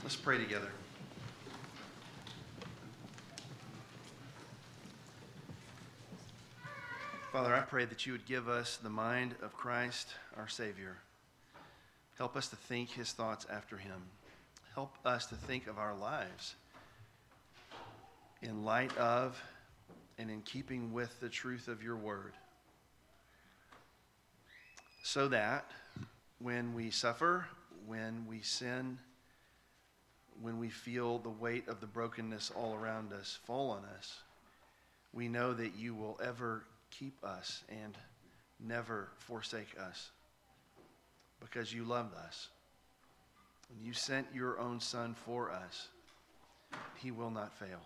Let's pray together. Father, I pray that you would give us the mind of Christ, our Savior. Help us to think his thoughts after him. Help us to think of our lives in light of and in keeping with the truth of your word, so that when we suffer, when we sin, when we feel the weight of the brokenness all around us fall on us, we know that you will ever keep us and never forsake us because you loved us. When you sent your own Son for us, he will not fail.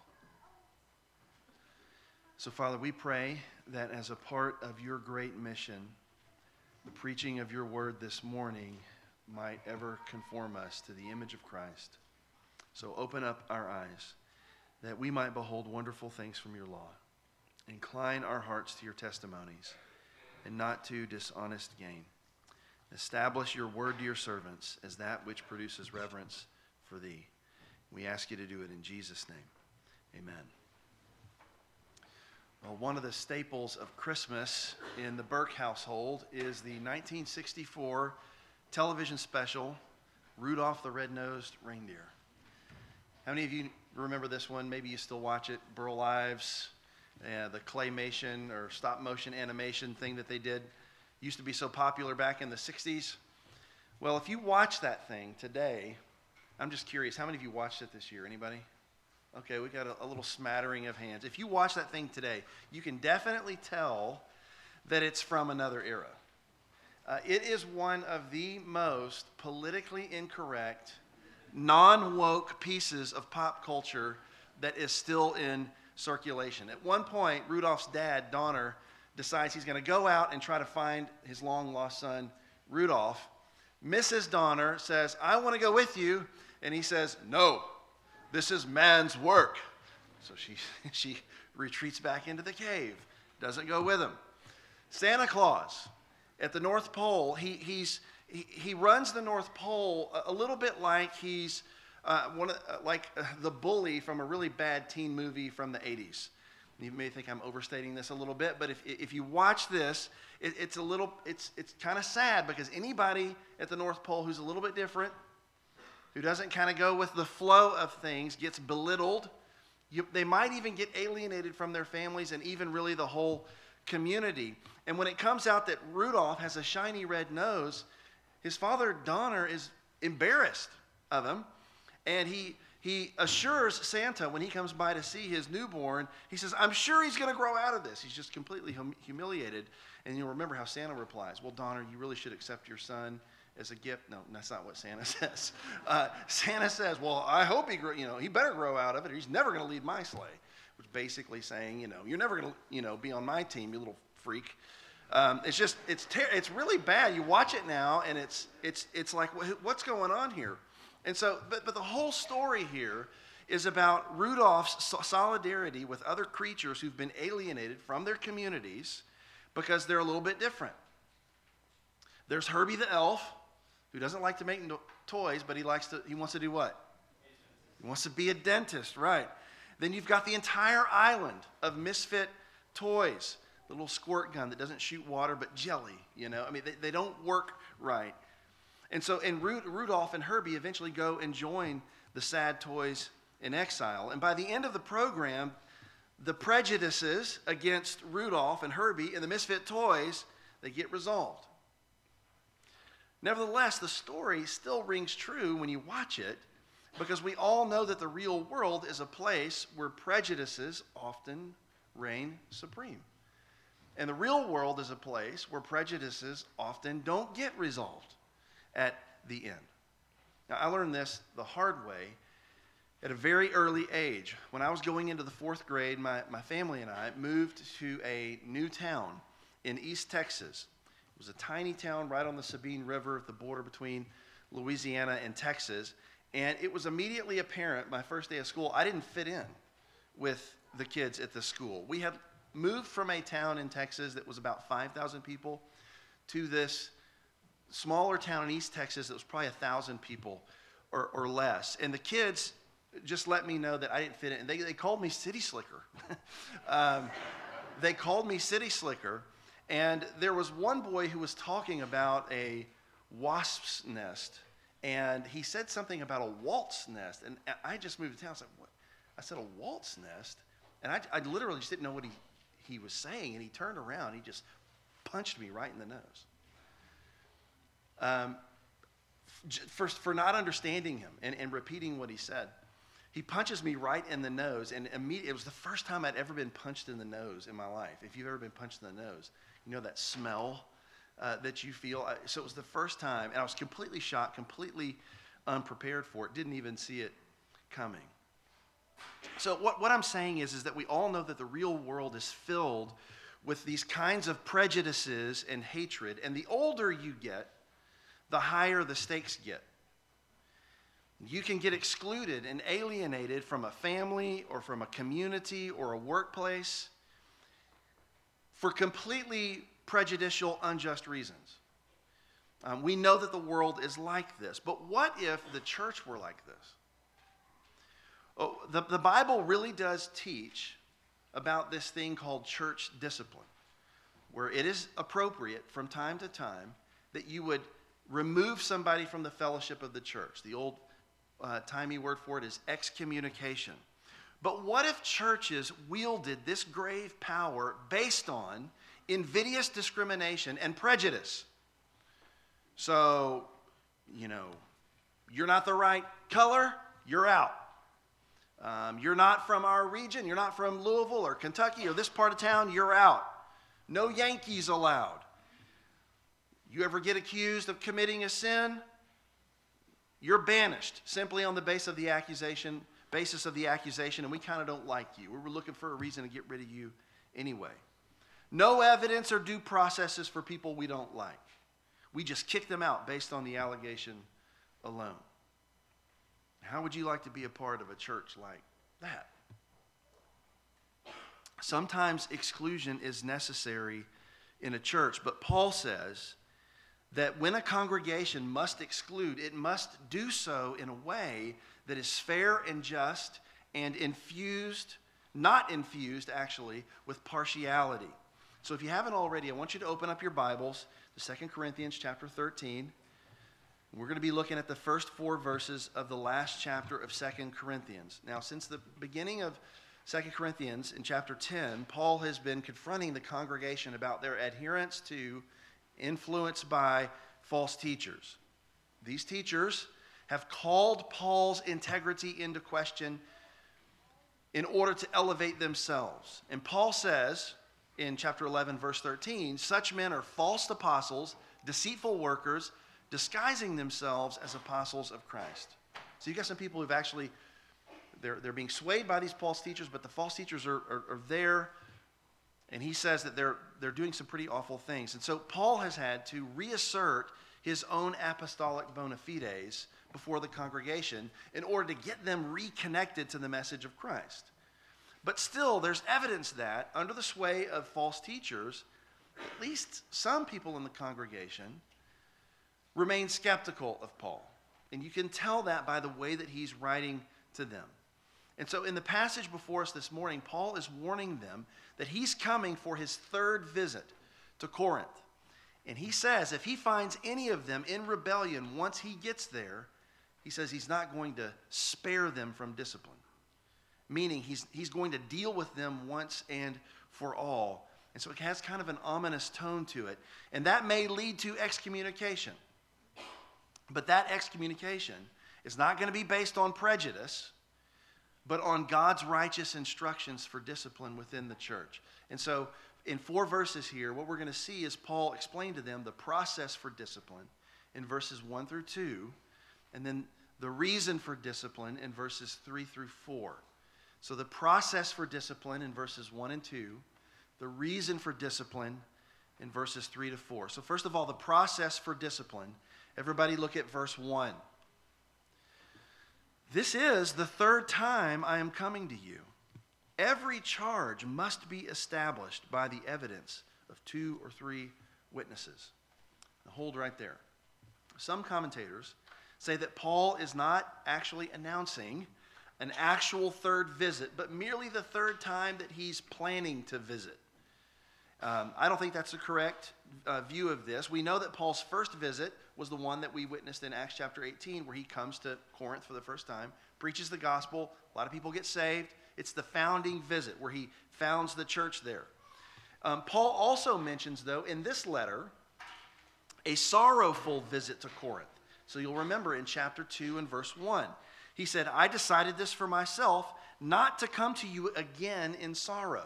So, Father, we pray that as a part of your great mission, the preaching of your word this morning might ever conform us to the image of Christ. So open up our eyes that we might behold wonderful things from your law. Incline our hearts to your testimonies and not to dishonest gain. Establish your word to your servants as that which produces reverence for thee. We ask you to do it in Jesus' name. Amen. Well, one of the staples of Christmas in the Burke household is the 1964 television special, Rudolph the Red-Nosed Reindeer. How many of you remember this one? Maybe you still watch it. Burl Ives, the claymation or stop-motion animation thing that they did. Used to be so popular back in the 60s. Well, if you watch that thing today, I'm just curious, how many of you watched it this year? Anybody? Okay, we got a little smattering of hands. If you watch that thing today, you can definitely tell that it's from another era. It is one of the most politically incorrect, non-woke pieces of pop culture that is still in circulation. At one point, Rudolph's dad, Donner, decides he's going to go out and try to find his long-lost son, Rudolph. Mrs. Donner says, "I want to go with you." And he says, "No, this is man's work." So she retreats back into the cave, doesn't go with him. Santa Claus at the North Pole, he runs the North Pole a little bit like he's the bully from a really bad teen movie from the 80s. You may think I'm overstating this a little bit, but if you watch this, it's kind of sad because anybody at the North Pole who's a little bit different, who doesn't kind of go with the flow of things, gets belittled. They might even get alienated from their families and even really the whole community. And when it comes out that Rudolph has a shiny red nose, his father, Donner, is embarrassed of him. And he assures Santa when he comes by to see his newborn, he says, "I'm sure he's going to grow out of this." He's just completely humiliated. And you'll remember how Santa replies, "Well, Donner, you really should accept your son as a gift." No, that's not what Santa says. Santa says, "Well, I hope he better grow out of it, or he's never going to lead my sleigh," which is basically saying, you're never going to, be on my team, you little freak. It's really bad. You watch it now, and it's like, what's going on here? And so, but the whole story here is about Rudolph's solidarity with other creatures who've been alienated from their communities because they're a little bit different. There's Herbie the elf, who doesn't like to make toys, but he wants to do what? He wants to be a dentist, right? Then you've got the entire island of misfit toys. The little squirt gun that doesn't shoot water but jelly, they don't work right. And so Rudolph and Herbie eventually go and join the sad toys in exile. And by the end of the program, the prejudices against Rudolph and Herbie and the misfit toys, they get resolved. Nevertheless, the story still rings true when you watch it because we all know that the real world is a place where prejudices often reign supreme. And the real world is a place where prejudices often don't get resolved at the end. Now, I learned this the hard way at a very early age. When I was going into the 4th grade, my family and I moved to a new town in East Texas. It was a tiny town right on the Sabine River at the border between Louisiana and Texas. And it was immediately apparent my first day of school, I didn't fit in with the kids at the school. We had moved from a town in Texas that was about 5,000 people to this smaller town in East Texas that was probably 1,000 people or less. And the kids just let me know that I didn't fit in. They called me City Slicker. They called me City Slicker. And there was one boy who was talking about a wasp's nest. And he said something about a waltz nest. And I just moved to town. I was like, what? I said, a waltz nest? And I literally just didn't know what he was saying. And he turned around. He just punched me right in the nose. For not understanding him and repeating what he said. He punches me right in the nose, and immediately, it was the first time I'd ever been punched in the nose in my life. If you've ever been punched in the nose, you know that smell that you feel. So it was the first time, and I was completely shocked, completely unprepared for it, didn't even see it coming. So what I'm saying is that we all know that the real world is filled with these kinds of prejudices and hatred, and the older you get, the higher the stakes get. You can get excluded and alienated from a family or from a community or a workplace for completely prejudicial, unjust reasons. We know that the world is like this, but what if the church were like this? Oh, the Bible really does teach about this thing called church discipline, where it is appropriate from time to time that you would remove somebody from the fellowship of the church. The old timey word for it is excommunication. But what if churches wielded this grave power based on invidious discrimination and prejudice? So, you're not the right color, you're out. You're not from our region, you're not from Louisville or Kentucky or this part of town, you're out. No Yankees allowed. You ever get accused of committing a sin? You're banished simply on the basis of the accusation, and we kind of don't like you. We were looking for a reason to get rid of you anyway. No evidence or due processes for people we don't like. We just kick them out based on the allegation alone. How would you like to be a part of a church like that? Sometimes exclusion is necessary in a church, but Paul says that when a congregation must exclude, it must do so in a way that is fair and just and not infused actually, with partiality. So if you haven't already, I want you to open up your Bibles to 2 Corinthians chapter 13. We're going to be looking at the first 4 verses of the last chapter of 2 Corinthians. Now, since the beginning of 2 Corinthians in chapter 10, Paul has been confronting the congregation about their adherence to, influenced by false teachers. These teachers have called Paul's integrity into question in order to elevate themselves. And Paul says in chapter 11, verse 13, such men are false apostles, deceitful workers, disguising themselves as apostles of Christ. So you got some people who've actually, they're being swayed by these false teachers, but the false teachers are there. And he says that they're doing some pretty awful things. And so Paul has had to reassert his own apostolic bona fides before the congregation in order to get them reconnected to the message of Christ. But still, there's evidence that under the sway of false teachers, at least some people in the congregation remain skeptical of Paul. And you can tell that by the way that he's writing to them. And so in the passage before us this morning, Paul is warning them that he's coming for his 3rd visit to Corinth. And he says if he finds any of them in rebellion once he gets there, he says he's not going to spare them from discipline. Meaning he's going to deal with them once and for all. And so it has kind of an ominous tone to it. And that may lead to excommunication. But that excommunication is not going to be based on prejudice, but on God's righteous instructions for discipline within the church. And so in 4 verses here, what we're going to see is Paul explain to them the process for discipline in verses 1 through 2, and then the reason for discipline in verses 3 through 4. So the process for discipline in verses 1 and 2, the reason for discipline in verses 3 to 4. So first of all, the process for discipline. Everybody look at verse 1. This is the 3rd time I am coming to you. Every charge must be established by the evidence of 2 or 3 witnesses. Now hold right there. Some commentators say that Paul is not actually announcing an actual third visit, but merely the third time that he's planning to visit. I don't think that's the correct view of this. We know that Paul's first visit was the one that we witnessed in Acts chapter 18, where he comes to Corinth for the first time, preaches the gospel, a lot of people get saved. It's the founding visit where he founds the church there. Paul also mentions, though, in this letter, a sorrowful visit to Corinth. So you'll remember in chapter 2 and verse 1, he said, I decided this for myself, not to come to you again in sorrow.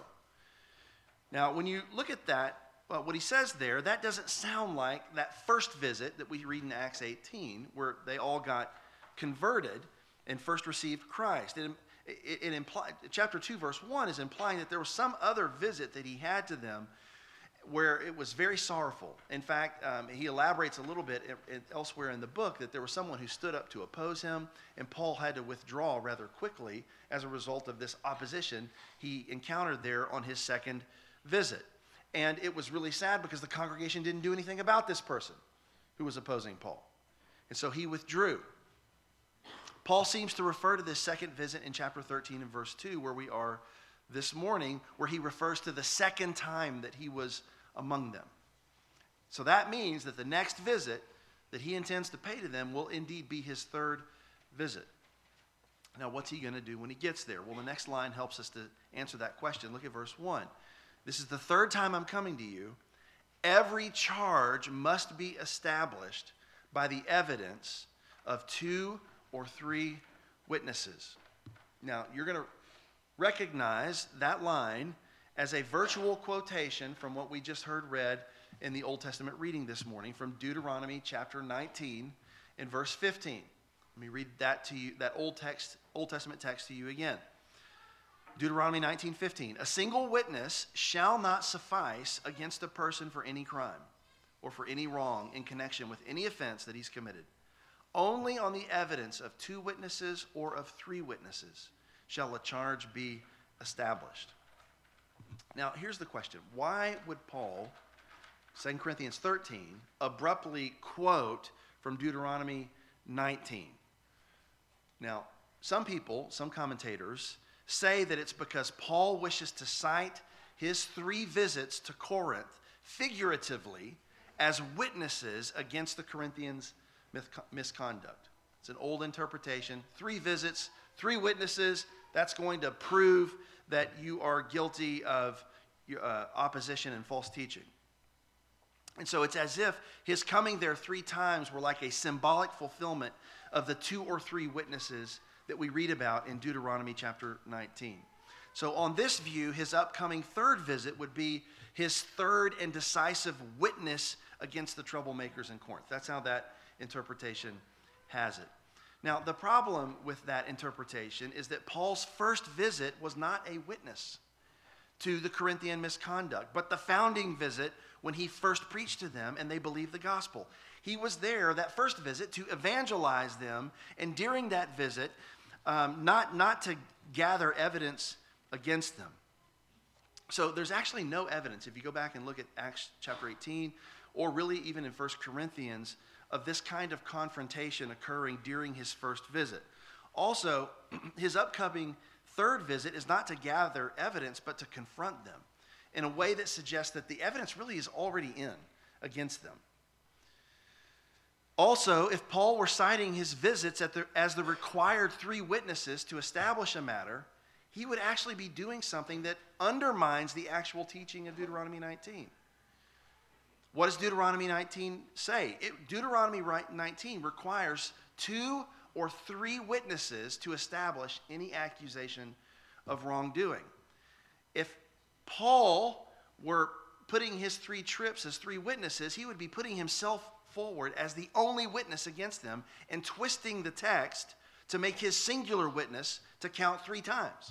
Now, when you look at that, what he says there, that doesn't sound like that first visit that we read in Acts 18, where they all got converted and first received Christ. It implied, chapter 2, verse 1 is implying that there was some other visit that he had to them where it was very sorrowful. In fact, he elaborates a little bit elsewhere in the book that there was someone who stood up to oppose him, and Paul had to withdraw rather quickly as a result of this opposition he encountered there on his second visit. And it was really sad because the congregation didn't do anything about this person who was opposing Paul. And so he withdrew. Paul seems to refer to this second visit in chapter 13 and verse 2, where we are this morning, where he refers to the second time that he was among them. So that means that the next visit that he intends to pay to them will indeed be his third visit. Now, what's he going to do when he gets there? Well, the next line helps us to answer that question. Look at verse 1. This is the third time I'm coming to you. Every charge must be established by the evidence of 2 or 3 witnesses. Now, you're going to recognize that line as a virtual quotation from what we just heard read in the Old Testament reading this morning from Deuteronomy chapter 19 and verse 15. Let me read that to you, that Old Testament text to you again. Deuteronomy 19:15. A single witness shall not suffice against a person for any crime or for any wrong in connection with any offense that he's committed. Only on the evidence of 2 witnesses or of 3 witnesses shall a charge be established. Now, here's the question. Why would Paul, 2 Corinthians 13, abruptly quote from Deuteronomy 19? Now, some people, some commentators, say that it's because Paul wishes to cite his 3 visits to Corinth figuratively as witnesses against the Corinthians' misconduct. It's an old interpretation. 3 visits, 3 witnesses, that's going to prove that you are guilty of opposition and false teaching. And so it's as if his coming there 3 times were like a symbolic fulfillment of the 2 or 3 witnesses that we read about in Deuteronomy chapter 19. So on this view, his upcoming third visit would be his third and decisive witness against the troublemakers in Corinth. That's how that interpretation has it. Now, the problem with that interpretation is that Paul's first visit was not a witness to the Corinthian misconduct, but the founding visit when he first preached to them and they believed the gospel. He was there, that first visit, to evangelize them, and during that visit, not to gather evidence against them. So there's actually no evidence, if you go back and look at Acts chapter 18, or really even in 1 Corinthians, of this kind of confrontation occurring during his first visit. Also, his upcoming third visit is not to gather evidence, but to confront them in a way that suggests that the evidence really is already in against them. Also, if Paul were citing his visits as the required 3 witnesses to establish a matter, he would actually be doing something that undermines the actual teaching of Deuteronomy 19. What does Deuteronomy 19 say? Deuteronomy 19 requires 2 or 3 witnesses to establish any accusation of wrongdoing. If Paul were putting his 3 trips as 3 witnesses, he would be putting himself forward as the only witness against them and twisting the text to make his singular witness to count 3 times.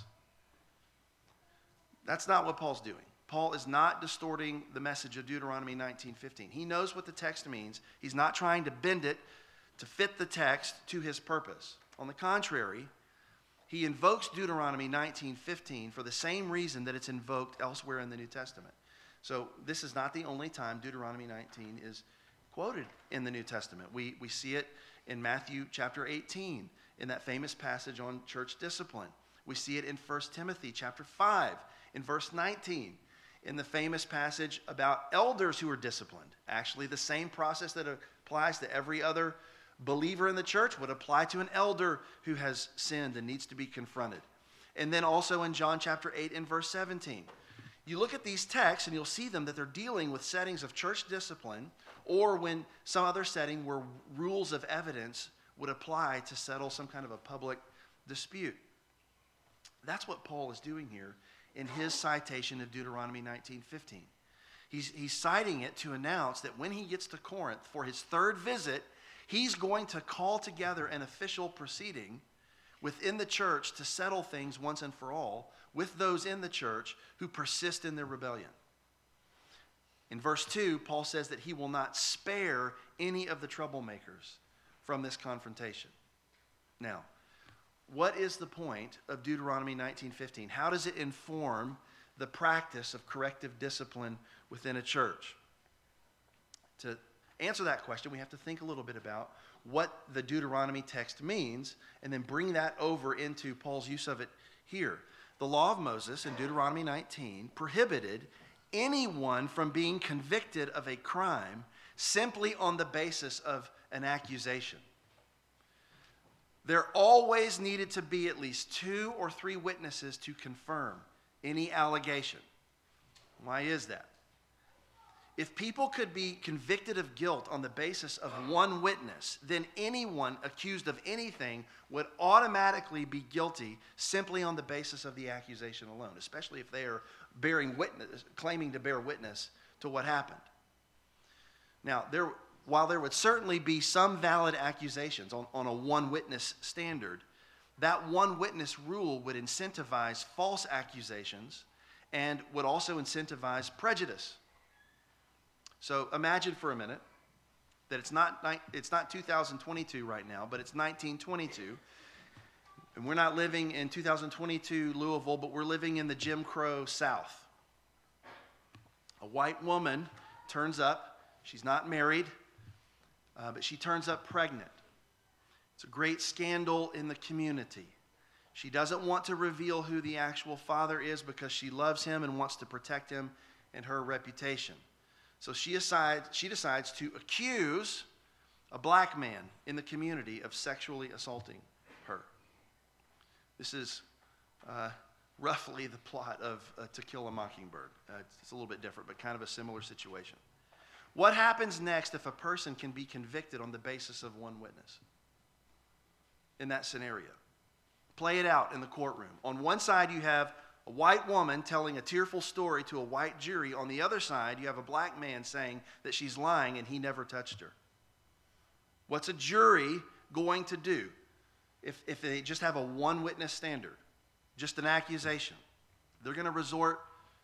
That's not what Paul's doing. Paul is not distorting the message of Deuteronomy 19:15. He knows what the text means. He's not trying to bend it to fit the text to his purpose. On the contrary, he invokes Deuteronomy 19:15 for the same reason that it's invoked elsewhere in the New Testament. So this is not the only time Deuteronomy 19 is quoted in the New Testament. We see it in Matthew chapter 18, in that famous passage on church discipline. We see it in 1 Timothy chapter 5, in verse 19, in the famous passage about elders who are disciplined. Actually, the same process that applies to every other believer in the church would apply to an elder who has sinned and needs to be confronted. And then also in John chapter 8 and verse 17. You look at these texts and you'll see them that they're dealing with settings of church discipline, or when some other setting where rules of evidence would apply to settle some kind of a public dispute. That's what Paul is doing here in his citation of Deuteronomy 19:15. He's citing it to announce that when he gets to Corinth for his third visit, he's going to call together an official proceeding within the church to settle things once and for all with those in the church who persist in their rebellion. In verse 2, Paul says that he will not spare any of the troublemakers from this confrontation. Now, what is the point of Deuteronomy 19:15? How does it inform the practice of corrective discipline within a church? To answer that question, we have to think a little bit about what the Deuteronomy text means and then bring that over into Paul's use of it here. The law of Moses in Deuteronomy 19 prohibited anyone from being convicted of a crime simply on the basis of an accusation. There always needed to be at least 2 or 3 witnesses to confirm any allegation. Why is that? If people could be convicted of guilt on the basis of one witness, then anyone accused of anything would automatically be guilty simply on the basis of the accusation alone, especially if they are claiming to bear witness to what happened. Now, while there would certainly be some valid accusations on a one-witness standard, that one-witness rule would incentivize false accusations and would also incentivize prejudice. So imagine for a minute that it's not 2022 right now, but it's 1922. And we're not living in 2022 Louisville, but we're living in the Jim Crow South. A white woman turns up. She's not married, but she turns up pregnant. It's a great scandal in the community. She doesn't want to reveal who the actual father is because she loves him and wants to protect him and her reputation. So she decides to accuse a black man in the community of sexually assaulting her. This is roughly the plot of To Kill a Mockingbird. It's a little bit different, but kind of a similar situation. What happens next if a person can be convicted on the basis of one witness in that scenario? Play it out in the courtroom. On one side, you have a white woman telling a tearful story to a white jury. On the other side, you have a black man saying that she's lying and he never touched her. What's a jury going to do if they just have a one-witness standard, just an accusation? They're going to resort,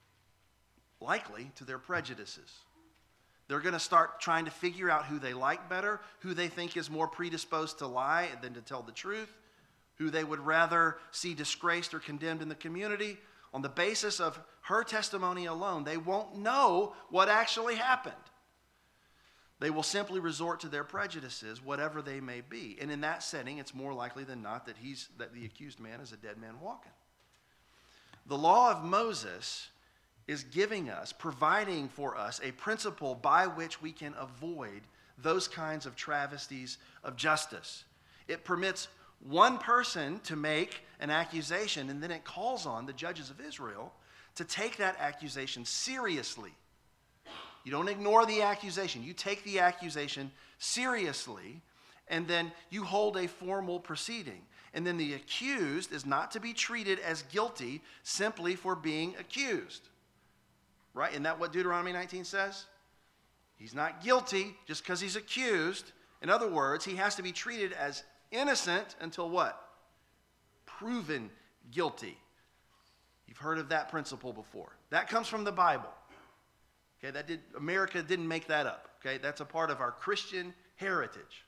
likely, to their prejudices. They're going to start trying to figure out who they like better, who they think is more predisposed to lie than to tell the truth, who they would rather see disgraced or condemned in the community. On the basis of her testimony alone, they won't know what actually happened. They will simply resort to their prejudices, whatever they may be. And in that setting, it's more likely than not that the accused man is a dead man walking. The law of Moses is providing for us a principle by which we can avoid those kinds of travesties of justice. It permits one person to make an accusation, and then it calls on the judges of Israel to take that accusation seriously. You don't ignore the accusation. You take the accusation seriously, and then you hold a formal proceeding. And then the accused is not to be treated as guilty simply for being accused. Right? Isn't that what Deuteronomy 19 says? He's not guilty just because he's accused. In other words, he has to be treated as innocent until what? Proven guilty. You've heard of that principle before. That comes from the Bible. Okay, America didn't make that up. Okay, that's a part of our Christian heritage.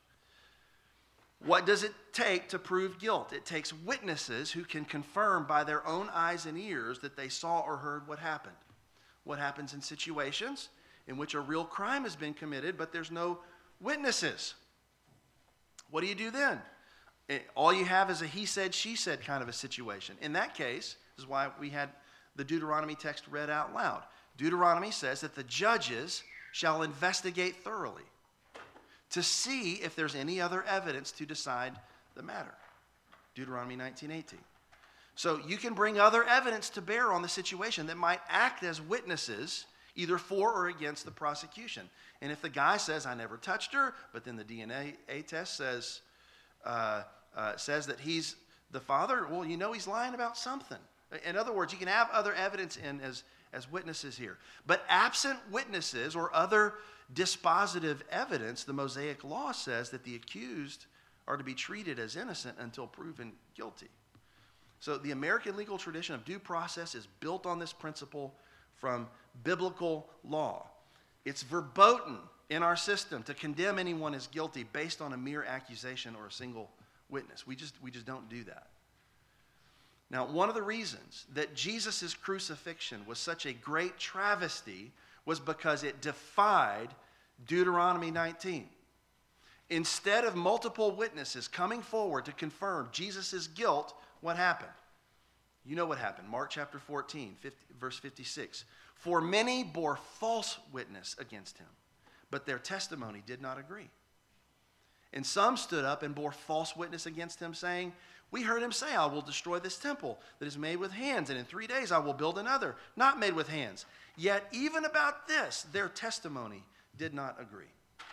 What does it take to prove guilt? It takes witnesses who can confirm by their own eyes and ears that they saw or heard what happened. What happens in situations in which a real crime has been committed, but there's no witnesses. What do you do then? All you have is a he said, she said kind of a situation. In that case, this is why we had the Deuteronomy text read out loud. Deuteronomy says that the judges shall investigate thoroughly to see if there's any other evidence to decide the matter. Deuteronomy 19:18. So you can bring other evidence to bear on the situation that might act as witnesses either for or against the prosecution. And if the guy says, I never touched her, but then the DNA test says that he's the father, well, you know he's lying about something. In other words, you can have other evidence in as witnesses here. But absent witnesses or other dispositive evidence, the Mosaic law says that the accused are to be treated as innocent until proven guilty. So the American legal tradition of due process is built on this principle from biblical law. It's verboten in our system to condemn anyone as guilty based on a mere accusation or a single witness. We just don't do that. Now, one of the reasons that Jesus' crucifixion was such a great travesty was because it defied Deuteronomy 19. Instead of multiple witnesses coming forward to confirm Jesus' guilt, what happened? You know what happened. Mark chapter 14, verse 56. For many bore false witness against him, but their testimony did not agree. And some stood up and bore false witness against him, saying, we heard him say, I will destroy this temple that is made with hands, and in 3 days I will build another, not made with hands. Yet even about this, their testimony did not agree.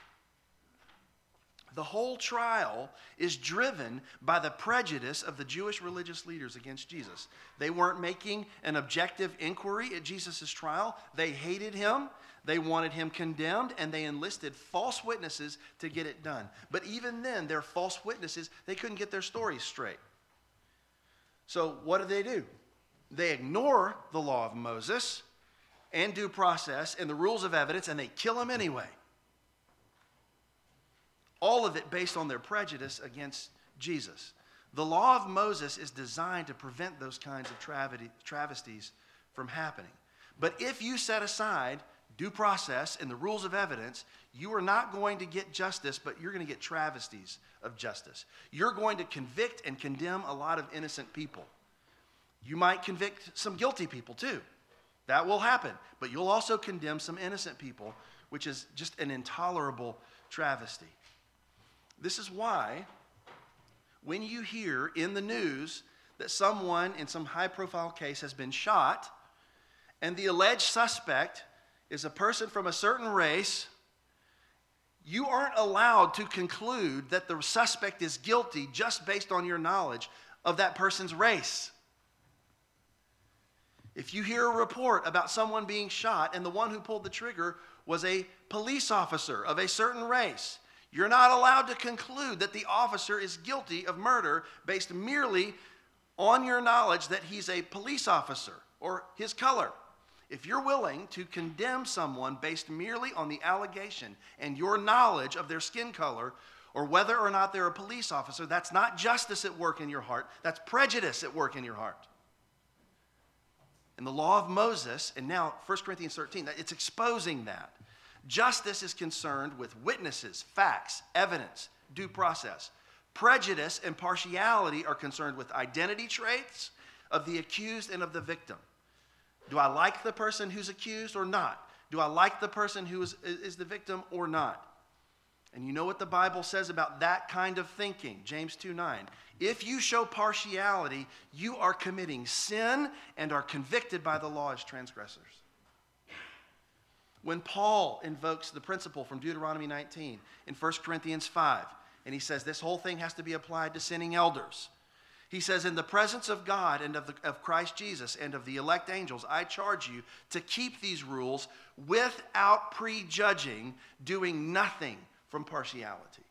The whole trial is driven by the prejudice of the Jewish religious leaders against Jesus. They weren't making an objective inquiry at Jesus' trial. They hated him. They wanted him condemned, and they enlisted false witnesses to get it done. But even then, their false witnesses, they couldn't get their stories straight. So what do? They ignore the law of Moses and due process and the rules of evidence, and they kill him anyway. All of it based on their prejudice against Jesus. The law of Moses is designed to prevent those kinds of travesties from happening. But if you set aside due process and the rules of evidence, you are not going to get justice, but you're going to get travesties of justice. You're going to convict and condemn a lot of innocent people. You might convict some guilty people too. That will happen. But you'll also condemn some innocent people, which is just an intolerable travesty. This is why when you hear in the news that someone in some high-profile case has been shot and the alleged suspect is a person from a certain race, you aren't allowed to conclude that the suspect is guilty just based on your knowledge of that person's race. If you hear a report about someone being shot and the one who pulled the trigger was a police officer of a certain race, you're not allowed to conclude that the officer is guilty of murder based merely on your knowledge that he's a police officer or his color. If you're willing to condemn someone based merely on the allegation and your knowledge of their skin color or whether or not they're a police officer, that's not justice at work in your heart. That's prejudice at work in your heart. And the law of Moses, and now 1 Corinthians 13, it's exposing that. Justice is concerned with witnesses, facts, evidence, due process. Prejudice and partiality are concerned with identity traits of the accused and of the victim. Do I like the person who's accused or not? Do I like the person who is the victim or not? And you know what the Bible says about that kind of thinking, James 2:9. If you show partiality, you are committing sin and are convicted by the law as transgressors. When Paul invokes the principle from Deuteronomy 19 in 1 Corinthians 5, and he says this whole thing has to be applied to sinning elders. He says, in the presence of God and of Christ Jesus and of the elect angels, I charge you to keep these rules without prejudging, doing nothing from partiality.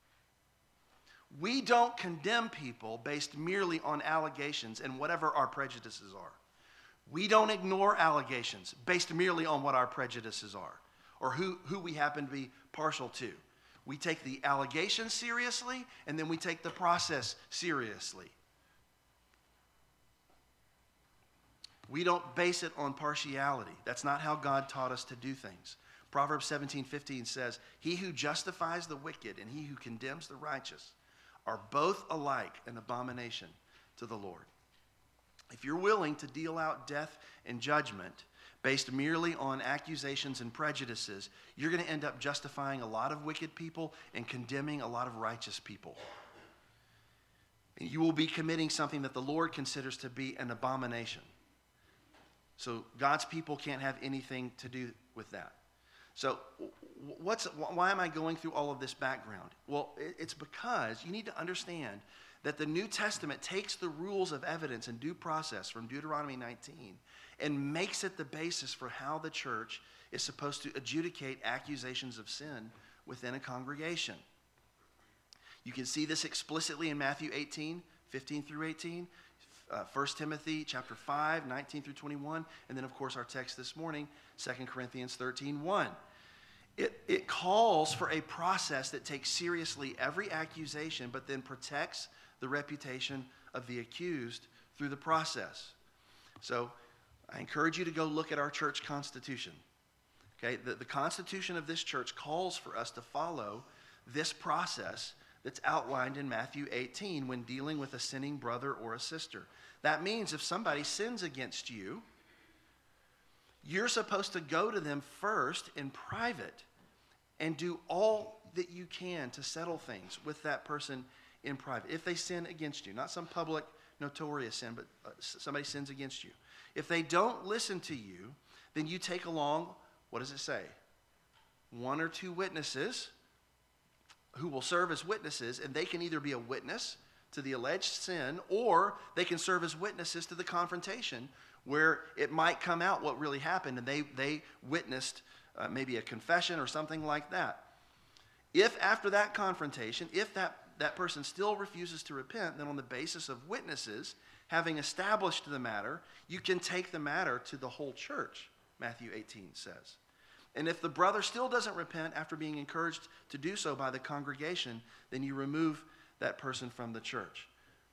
We don't condemn people based merely on allegations and whatever our prejudices are. We don't ignore allegations based merely on what our prejudices are or who we happen to be partial to. We take the allegations seriously, and then we take the process seriously. We don't base it on partiality. That's not how God taught us to do things. Proverbs 17:15 says, "He who justifies the wicked and he who condemns the righteous are both alike an abomination to the Lord." If you're willing to deal out death and judgment based merely on accusations and prejudices, you're going to end up justifying a lot of wicked people and condemning a lot of righteous people. And you will be committing something that the Lord considers to be an abomination. So God's people can't have anything to do with that. So why am I going through all of this background? Well, it's because you need to understand that the New Testament takes the rules of evidence and due process from Deuteronomy 19 and makes it the basis for how the church is supposed to adjudicate accusations of sin within a congregation. You can see this explicitly in Matthew 18:15 through 18, 1 Timothy chapter 5, 19 through 21, and then, of course, our text this morning, 2 Corinthians 13:1. It calls for a process that takes seriously every accusation, but then protects the reputation of the accused through the process. So I encourage you to go look at our church constitution. Okay, the constitution of this church calls for us to follow this process that's outlined in Matthew 18 when dealing with a sinning brother or a sister. That means if somebody sins against you, you're supposed to go to them first in private and do all that you can to settle things with that person in private. If they sin against you, not some public notorious sin, but somebody sins against you. If they don't listen to you, then you take along, what does it say? 1 or 2 witnesses who will serve as witnesses, and they can either be a witness to the alleged sin, or they can serve as witnesses to the confrontation where it might come out what really happened, and they witnessed maybe a confession or something like that. If after that confrontation, if that person still refuses to repent, then on the basis of witnesses having established the matter, you can take the matter to the whole church, Matthew 18 says. And if the brother still doesn't repent after being encouraged to do so by the congregation, then you remove that person from the church.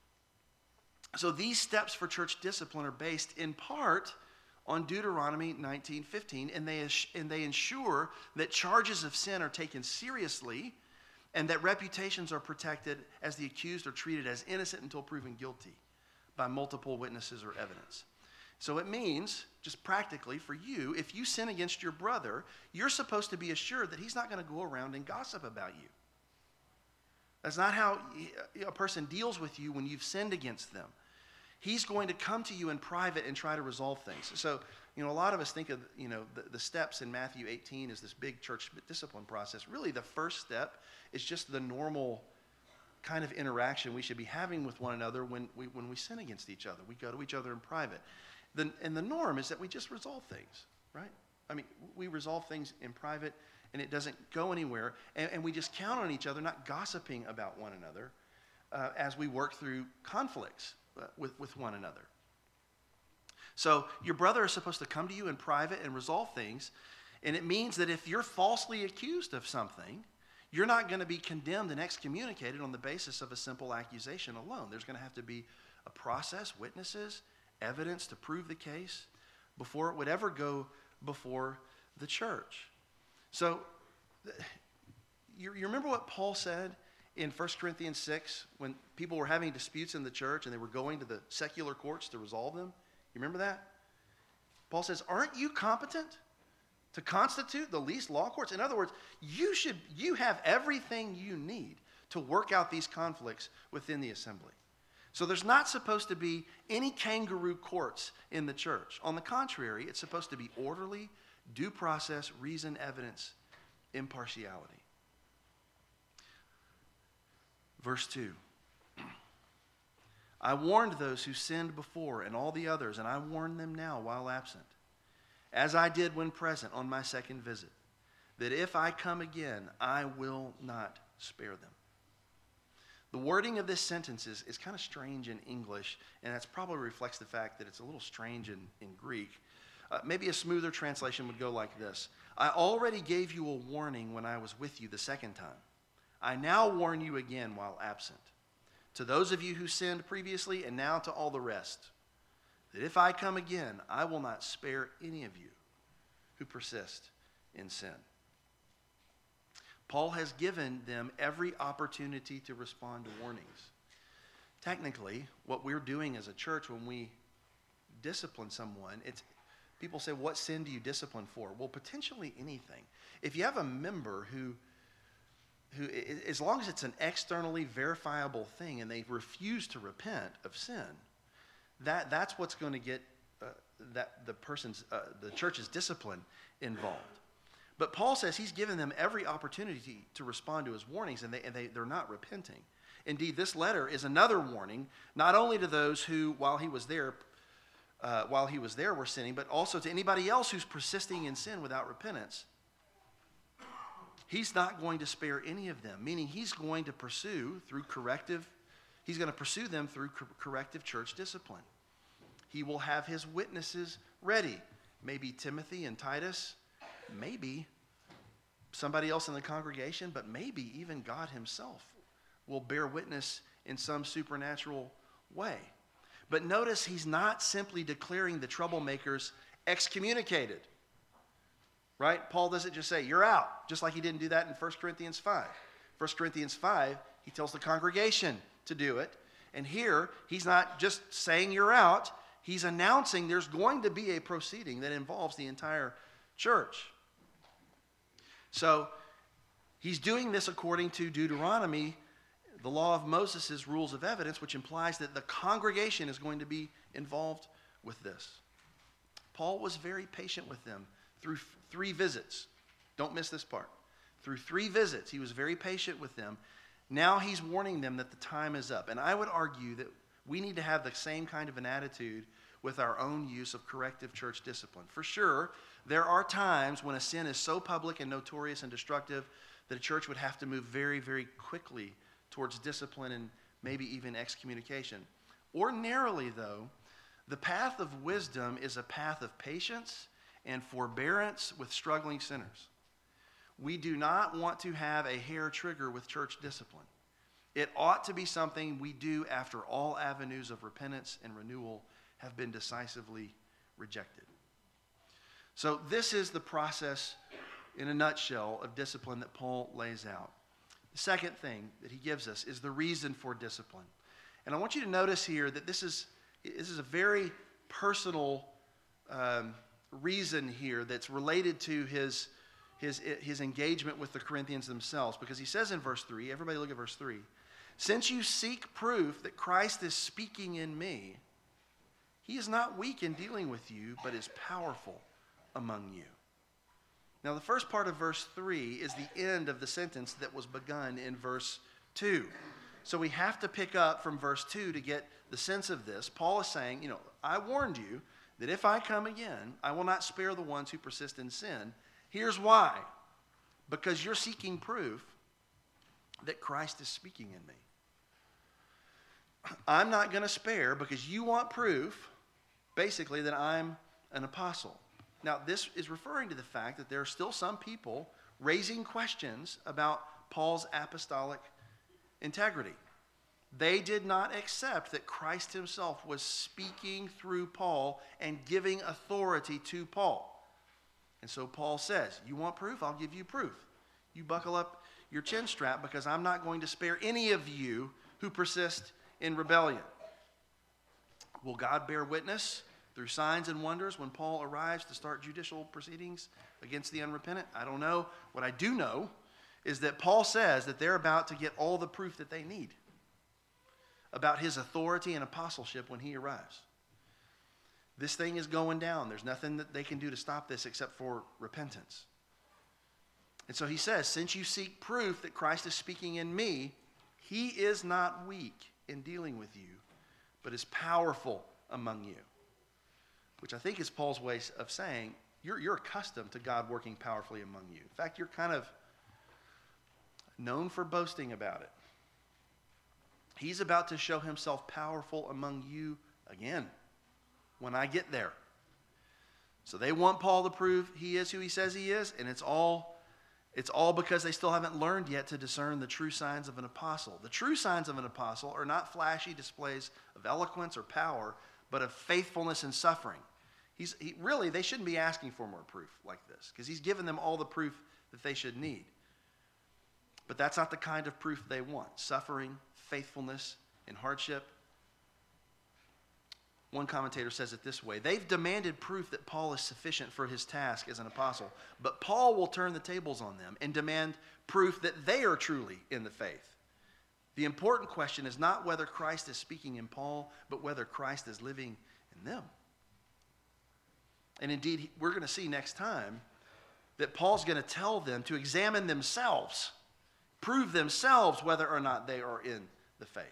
So these steps for church discipline are based in part on Deuteronomy 19:15, and they ensure that charges of sin are taken seriously and that reputations are protected as the accused are treated as innocent until proven guilty by multiple witnesses or evidence. So it means, just practically for you, if you sin against your brother, you're supposed to be assured that he's not going to go around and gossip about you. That's not how a person deals with you when you've sinned against them. He's going to come to you in private and try to resolve things. So, a lot of us think of, the steps in Matthew 18 as this big church discipline process. Really, the first step is just the normal kind of interaction we should be having with one another when we sin against each other. We go to each other in private. And the norm is that we just resolve things, right? I mean, we resolve things in private, and it doesn't go anywhere. And we just count on each other, not gossiping about one another as we work through conflicts with one another. So your brother is supposed to come to you in private and resolve things, and it means that if you're falsely accused of something, you're not going to be condemned and excommunicated on the basis of a simple accusation alone. There's going to have to be a process, witnesses, evidence to prove the case before it would ever go before the church. So you remember what Paul said in 1 Corinthians 6 when people were having disputes in the church and they were going to the secular courts to resolve them? You remember that? Paul says, aren't you competent to constitute the least law courts? In other words, you have everything you need to work out these conflicts within the assembly. So there's not supposed to be any kangaroo courts in the church. On the contrary, it's supposed to be orderly, due process, reason, evidence, impartiality. Verse 2. I warned those who sinned before and all the others, and I warn them now while absent, as I did when present on my second visit, that if I come again, I will not spare them. The wording of this sentence is kind of strange in English, and that probably reflects the fact that it's a little strange in Greek. Maybe a smoother translation would go like this. I already gave you a warning when I was with you the second time. I now warn you again while absent. To those of you who sinned previously and now to all the rest, that if I come again, I will not spare any of you who persist in sin. Paul has given them every opportunity to respond to warnings. Technically, what we're doing as a church when we discipline someone, people say, what sin do you discipline for? Well, potentially anything. If you have a member who as long as it's an externally verifiable thing and they refuse to repent of sin, that's what's going to get the church's discipline involved. But Paul says he's given them every opportunity to respond to his warnings, and they're not repenting. Indeed, this letter is another warning, not only to those who, while he was there, were sinning, but also to anybody else who's persisting in sin without repentance. He's not going to spare any of them, meaning he's going to pursue them through corrective church discipline. He will have his witnesses ready. Maybe Timothy and Titus, maybe somebody else in the congregation, but maybe even God himself will bear witness in some supernatural way. But notice he's not simply declaring the troublemakers excommunicated. Right? Paul doesn't just say, you're out, just like he didn't do that in 1 Corinthians 5. 1 Corinthians 5, he tells the congregation to do it. And here, he's not just saying you're out. He's announcing there's going to be a proceeding that involves the entire church. So, he's doing this according to Deuteronomy, the law of Moses' rules of evidence, which implies that the congregation is going to be involved with this. Paul was very patient with them through 3 visits. Don't miss this part. Through 3 visits, he was very patient with them. Now he's warning them that the time is up. And I would argue that we need to have the same kind of an attitude with our own use of corrective church discipline. For sure, there are times when a sin is so public and notorious and destructive that a church would have to move very, very quickly towards discipline and maybe even excommunication. Ordinarily, though, the path of wisdom is a path of patience and forbearance with struggling sinners. We do not want to have a hair trigger with church discipline. It ought to be something we do after all avenues of repentance and renewal have been decisively rejected. So this is the process in a nutshell of discipline that Paul lays out. The second thing that he gives us is the reason for discipline. And I want you to notice here that this is a very personal reason here that's related to his engagement with the Corinthians themselves, because he says in verse 3, everybody look at verse 3, since you seek proof that Christ is speaking in me, he is not weak in dealing with you, but is powerful among you. Now the first part of verse 3 is the end of the sentence that was begun in verse 2. So we have to pick up from verse 2 to get the sense of this. Paul is saying, I warned you that if I come again, I will not spare the ones who persist in sin. Here's why. Because you're seeking proof that Christ is speaking in me. I'm not going to spare because you want proof, basically, that I'm an apostle. Now, this is referring to the fact that there are still some people raising questions about Paul's apostolic integrity. They did not accept that Christ himself was speaking through Paul and giving authority to Paul. And so Paul says, you want proof? I'll give you proof. You buckle up your chin strap because I'm not going to spare any of you who persist in rebellion. Will God bear witness through signs and wonders when Paul arrives to start judicial proceedings against the unrepentant? I don't know. What I do know is that Paul says that they're about to get all the proof that they need about his authority and apostleship when he arrives. This thing is going down. There's nothing that they can do to stop this except for repentance. And so he says, since you seek proof that Christ is speaking in me, he is not weak in dealing with you, but is powerful among you. Which I think is Paul's way of saying, you're accustomed to God working powerfully among you. In fact, you're kind of known for boasting about it. He's about to show himself powerful among you again when I get there. So they want Paul to prove he is who he says he is, and it's all because they still haven't learned yet to discern the true signs of an apostle. The true signs of an apostle are not flashy displays of eloquence or power, but of faithfulness and suffering. Really, they shouldn't be asking for more proof like this, because he's given them all the proof that they should need. But that's not the kind of proof they want. Suffering, faithfulness, and hardship. One commentator says it this way: they've demanded proof that Paul is sufficient for his task as an apostle, but Paul will turn the tables on them and demand proof that they are truly in the faith. The important question is not whether Christ is speaking in Paul, but whether Christ is living in them. And indeed, we're going to see next time that Paul's going to tell them to examine themselves, prove themselves whether or not they are in the faith.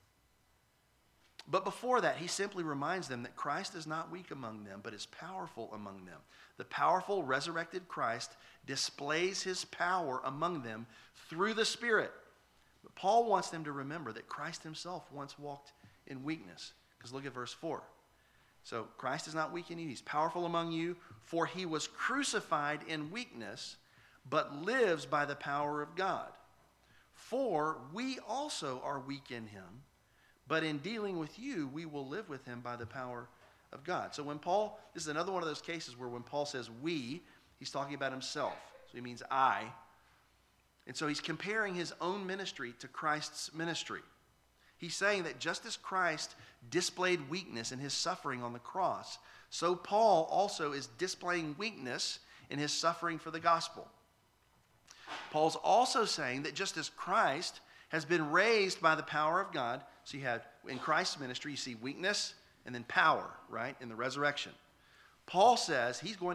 But before that, he simply reminds them that Christ is not weak among them, but is powerful among them. The powerful, resurrected Christ displays his power among them through the Spirit. But Paul wants them to remember that Christ himself once walked in weakness. Because look at verse 4. So Christ is not weak in you, he's powerful among you, for he was crucified in weakness, but lives by the power of God. For we also are weak in him, but in dealing with you, we will live with him by the power of God. So when Paul, this is another one of those cases where when Paul says we, he's talking about himself. So he means I. And so he's comparing his own ministry to Christ's ministry. He's saying that just as Christ displayed weakness in his suffering on the cross, so Paul also is displaying weakness in his suffering for the gospel. Paul's also saying that just as Christ has been raised by the power of God, so you have, in Christ's ministry, you see weakness and then power, right, in the resurrection. Paul says he is going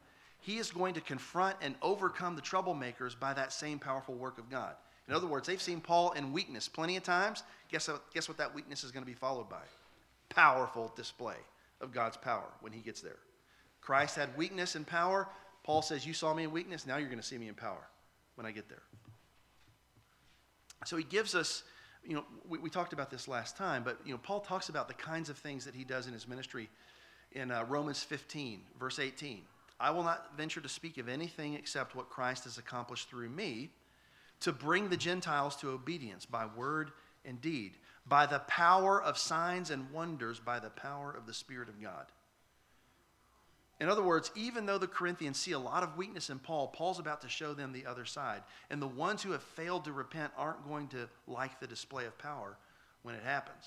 to confront and overcome the troublemakers by that same powerful work of God. In other words, they've seen Paul in weakness plenty of times. Guess what that weakness is going to be followed by? Powerful display of God's power when he gets there. Christ had weakness and power. Paul says, you saw me in weakness, now you're going to see me in power when I get there. So he gives us, we talked about this last time, but Paul talks about the kinds of things that he does in his ministry in Romans 15, verse 18. I will not venture to speak of anything except what Christ has accomplished through me to bring the Gentiles to obedience by word and deed, by the power of signs and wonders, by the power of the Spirit of God. In other words, even though the Corinthians see a lot of weakness in Paul, Paul's about to show them the other side. And the ones who have failed to repent aren't going to like the display of power when it happens.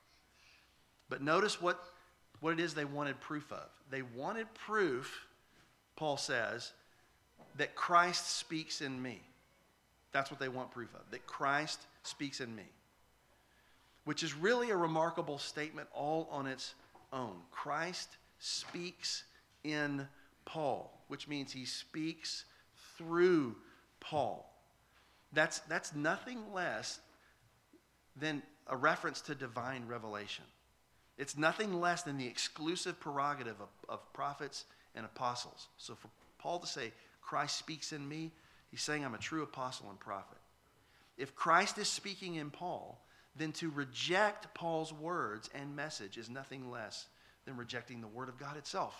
But notice what it is they wanted proof of. They wanted proof, Paul says, that Christ speaks in me. That's what they want proof of, that Christ speaks in me. Which is really a remarkable statement all on its own. Christ speaks in Paul, which means he speaks through Paul. That's nothing less than a reference to divine revelation. It's nothing less than the exclusive prerogative of prophets and apostles. So for Paul to say, Christ speaks in me, he's saying I'm a true apostle and prophet. If Christ is speaking in Paul, then to reject Paul's words and message is nothing less than rejecting the Word of God itself.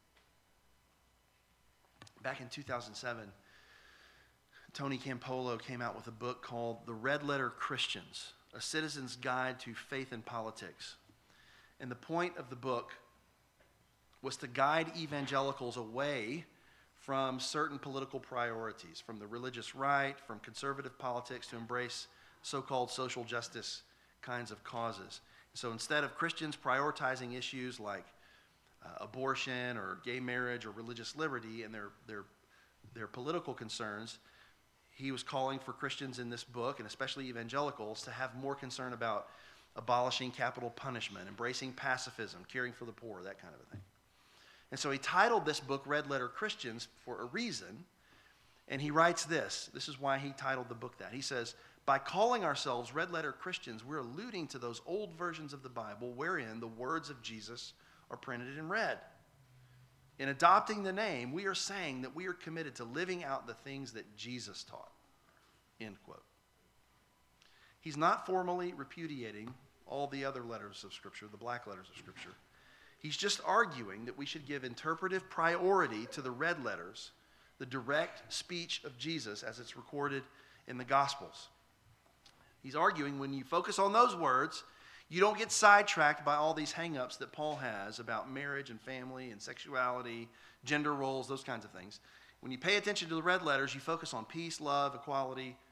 Back in 2007, Tony Campolo came out with a book called The Red Letter Christians, A Citizen's Guide to Faith and Politics. And the point of the book was to guide evangelicals away from certain political priorities, from the religious right, from conservative politics, to embrace so-called social justice kinds of causes. So instead of Christians prioritizing issues like abortion or gay marriage or religious liberty and their political concerns, he was calling for Christians in this book, and especially evangelicals, to have more concern about abolishing capital punishment, embracing pacifism, caring for the poor, that kind of a thing. And so he titled this book Red Letter Christians for a reason, and he writes this. This is why he titled the book that. He says, by calling ourselves Red Letter Christians, we're alluding to those old versions of the Bible wherein the words of Jesus are printed in red. In adopting the name, we are saying that we are committed to living out the things that Jesus taught. End quote. He's not formally repudiating all the other letters of Scripture, the black letters of Scripture. He's just arguing that we should give interpretive priority to the red letters, the direct speech of Jesus as it's recorded in the Gospels. He's arguing when you focus on those words, you don't get sidetracked by all these hang-ups that Paul has about marriage and family and sexuality, gender roles, those kinds of things. When you pay attention to the red letters, you focus on peace, love, equality,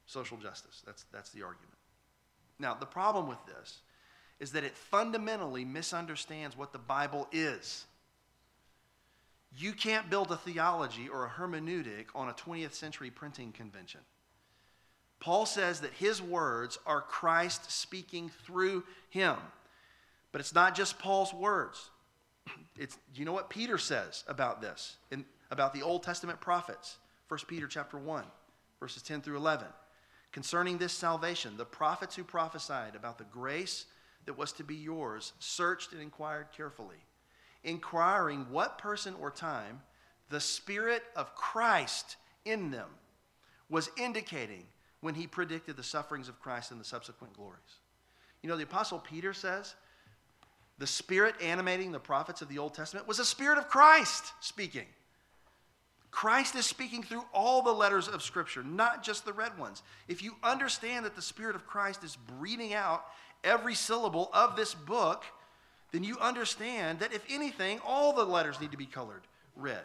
social justice. That's the argument. Now, the problem with this is that it fundamentally misunderstands what the Bible is. You can't build a theology or a hermeneutic on a 20th century printing convention. Paul says that his words are Christ speaking through him. But it's not just Paul's words. You know what Peter says about this, about the Old Testament prophets? 1 Peter chapter 1, verses 10 through 11. Concerning this salvation, the prophets who prophesied about the grace that was to be yours searched and inquired carefully, inquiring what person or time the Spirit of Christ in them was indicating when he predicted the sufferings of Christ and the subsequent glories. You know, the Apostle Peter says the Spirit animating the prophets of the Old Testament was the Spirit of Christ speaking. Christ is speaking through all the letters of Scripture, not just the red ones. If you understand that the Spirit of Christ is breathing out every syllable of this book, then you understand that if anything, all the letters need to be colored red.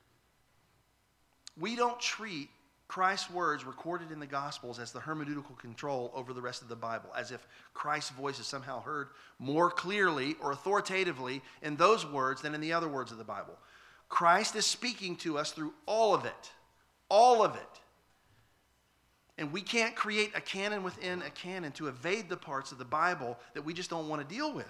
We don't treat Christ's words recorded in the Gospels as the hermeneutical control over the rest of the Bible, as if Christ's voice is somehow heard more clearly or authoritatively in those words than in the other words of the Bible. Christ is speaking to us through all of it. All of it. And we can't create a canon within a canon to evade the parts of the Bible that we just don't want to deal with.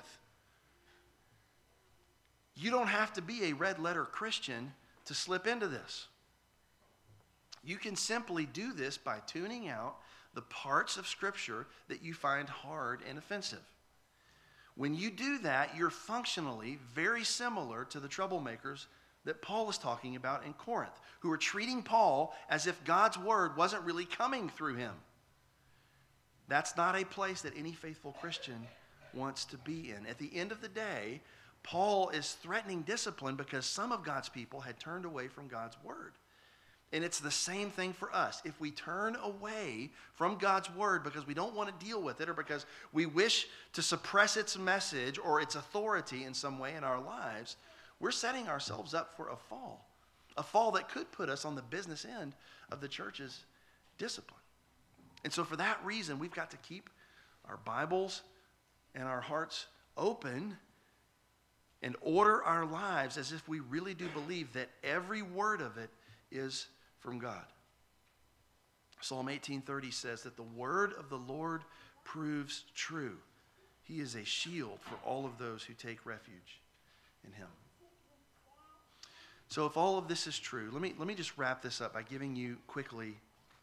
You don't have to be a red letter Christian to slip into this. You can simply do this by tuning out the parts of Scripture that you find hard and offensive. When you do that, you're functionally very similar to the troublemakers that Paul is talking about in Corinth, who are treating Paul as if God's word wasn't really coming through him. That's not a place that any faithful Christian wants to be in. At the end of the day, Paul is threatening discipline because some of God's people had turned away from God's word. And it's the same thing for us. If we turn away from God's word because we don't want to deal with it or because we wish to suppress its message or its authority in some way in our lives, we're setting ourselves up for a fall that could put us on the business end of the church's discipline. And so for that reason, we've got to keep our Bibles and our hearts open and order our lives as if we really do believe that every word of it is from God. Psalm 18:30 says that the word of the Lord proves true. He is a shield for all of those who take refuge in him. So if all of this is true, let me just wrap this up by giving you quickly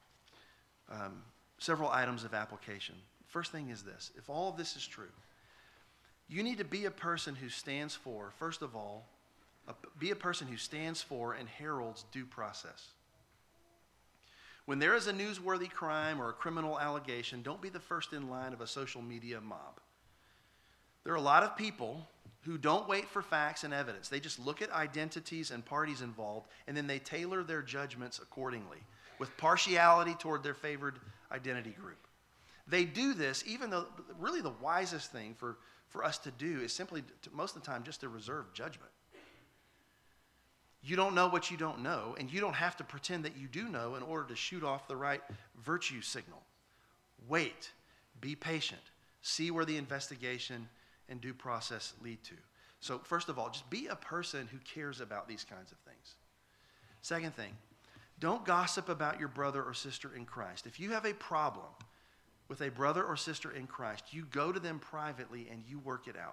several items of application. First thing is this. If all of this is true, you need to be a person who stands for, first of all, be a person who stands for and heralds due process. When there is a newsworthy crime or a criminal allegation, don't be the first in line of a social media mob. There are a lot of people who don't wait for facts and evidence. They just look at identities and parties involved, and then they tailor their judgments accordingly, with partiality toward their favored identity group. They do this even though really the wisest thing for us to do is simply, most of the time, just to reserve judgment. You don't know what you don't know, and you don't have to pretend that you do know in order to shoot off the right virtue signal. Wait, be patient, see where the investigation and due process lead to. So first of all, just be a person who cares about these kinds of things. Second thing, don't gossip about your brother or sister in Christ. If you have a problem with a brother or sister in Christ, you go to them privately and you work it out.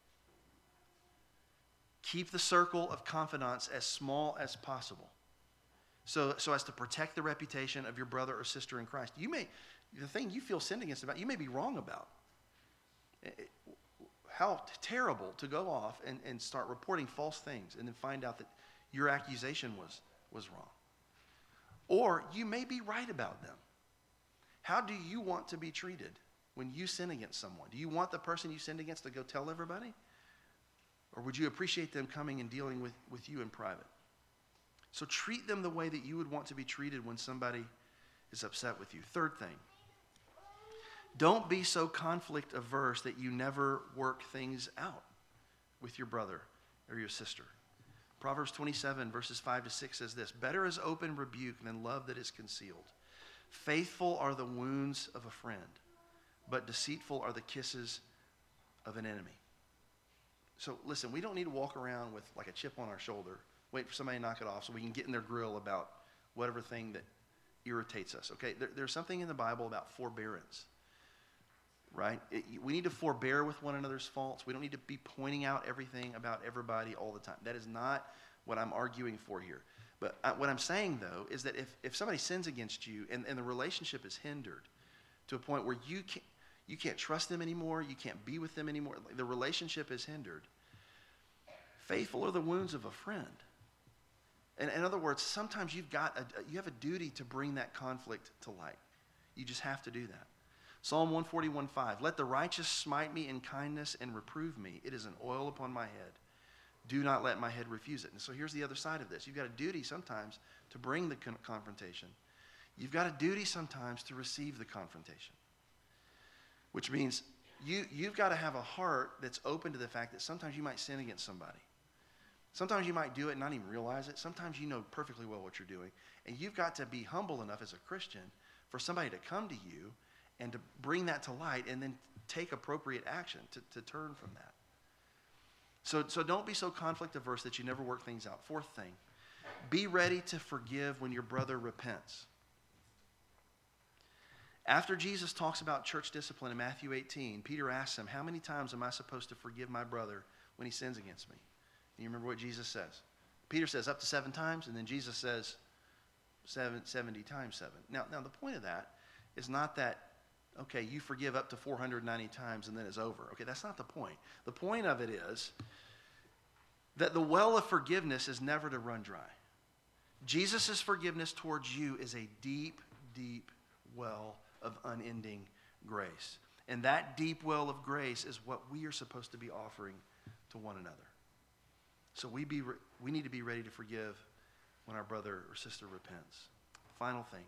Keep the circle of confidants as small as possible so as to protect the reputation of your brother or sister in Christ. The thing you feel sinned against about, you may be wrong about. How terrible to go off and start reporting false things and then find out that your accusation was wrong. Or you may be right about them. How do you want to be treated when you sin against someone? Do you want the person you sinned against to go tell everybody? Or would you appreciate them coming and dealing with you in private? So treat them the way that you would want to be treated when somebody is upset with you. Third thing, don't be so conflict averse that you never work things out with your brother or your sister. Proverbs 27 verses 5 to 6 says this: better is open rebuke than love that is concealed. Faithful are the wounds of a friend, but deceitful are the kisses of an enemy. So listen, we don't need to walk around with like a chip on our shoulder, wait for somebody to knock it off so we can get in their grill about whatever thing that irritates us, okay? There's something in the Bible about forbearance, right? We need to forbear with one another's faults. We don't need to be pointing out everything about everybody all the time. That is not what I'm arguing for here. But what I'm saying, though, is that if somebody sins against you and the relationship is hindered to a point where you can't trust them anymore, you can't be with them anymore, the relationship is hindered, faithful are the wounds of a friend. And in other words, sometimes you have a duty to bring that conflict to light. You just have to do that. Psalm 141:5, let the righteous smite me in kindness and reprove me. It is an oil upon my head. Do not let my head refuse it. And so here's the other side of this. You've got a duty sometimes to bring the confrontation. You've got a duty sometimes to receive the confrontation. Which means you've got to have a heart that's open to the fact that sometimes you might sin against somebody. Sometimes you might do it and not even realize it. Sometimes you know perfectly well what you're doing. And you've got to be humble enough as a Christian for somebody to come to you and to bring that to light and then take appropriate action to turn from that. So don't be so conflict averse that you never work things out. Fourth thing, be ready to forgive when your brother repents. After Jesus talks about church discipline in Matthew 18, Peter asks him, how many times am I supposed to forgive my brother when he sins against me? And you remember what Jesus says? Peter says up to 7 times, and then Jesus says 70 times 7. Now the point of that is not that, okay, you forgive up to 490 times and then it's over. Okay, that's not the point. The point of it is that the well of forgiveness is never to run dry. Jesus' forgiveness towards you is a deep, deep well of unending grace. And that deep well of grace is what we are supposed to be offering to one another. So we need to be ready to forgive when our brother or sister repents. Final thing.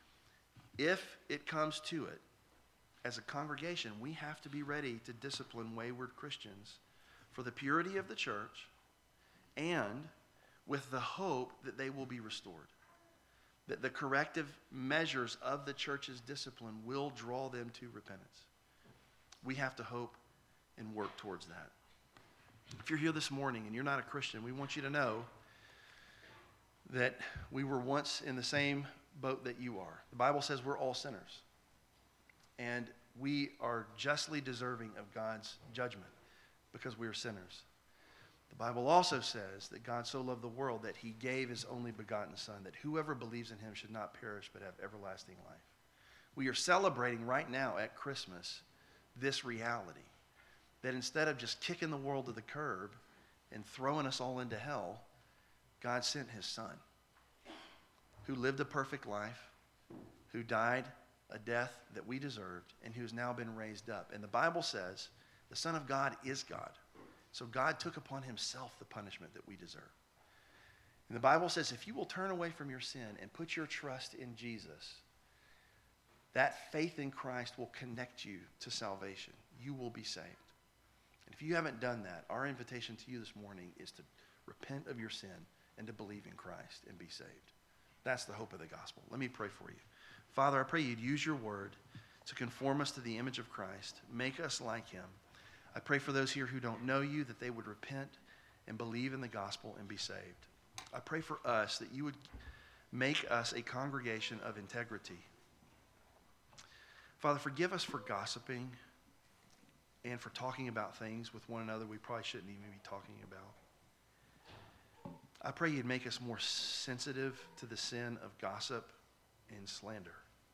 If it comes to it, as a congregation, we have to be ready to discipline wayward Christians for the purity of the church and with the hope that they will be restored. That the corrective measures of the church's discipline will draw them to repentance. We have to hope and work towards that. If you're here this morning and you're not a Christian, we want you to know that we were once in the same boat that you are. The Bible says we're all sinners. And we are justly deserving of God's judgment because we are sinners. The Bible also says that God so loved the world that he gave his only begotten Son, that whoever believes in him should not perish but have everlasting life. We are celebrating right now at Christmas this reality, that instead of just kicking the world to the curb and throwing us all into hell, God sent his Son, who lived a perfect life, who died a death that we deserved, and who has now been raised up. And the Bible says the Son of God is God. So God took upon himself the punishment that we deserve. And the Bible says if you will turn away from your sin and put your trust in Jesus, that faith in Christ will connect you to salvation. You will be saved. And if you haven't done that, our invitation to you this morning is to repent of your sin and to believe in Christ and be saved. That's the hope of the gospel. Let me pray for you. Father, I pray you'd use your word to conform us to the image of Christ. Make us like him. I pray for those here who don't know you that they would repent and believe in the gospel and be saved. I pray for us that you would make us a congregation of integrity. Father, forgive us for gossiping and for talking about things with one another we probably shouldn't even be talking about. I pray you'd make us more sensitive to the sin of gossip and slander.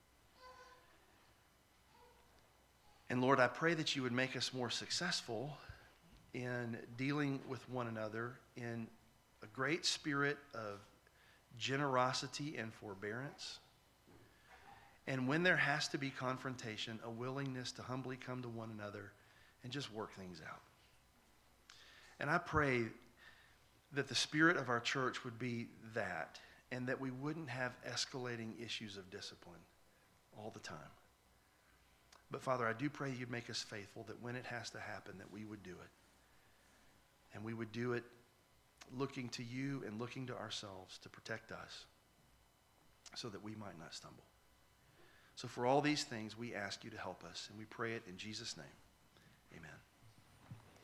And Lord, I pray that you would make us more successful in dealing with one another in a great spirit of generosity and forbearance. And when there has to be confrontation, a willingness to humbly come to one another and just work things out. And I pray that the spirit of our church would be that, and that we wouldn't have escalating issues of discipline all the time. But Father, I do pray you'd make us faithful, that when it has to happen, that we would do it. And we would do it looking to you and looking to ourselves to protect us so that we might not stumble. So for all these things, we ask you to help us, and we pray it in Jesus' name. Amen.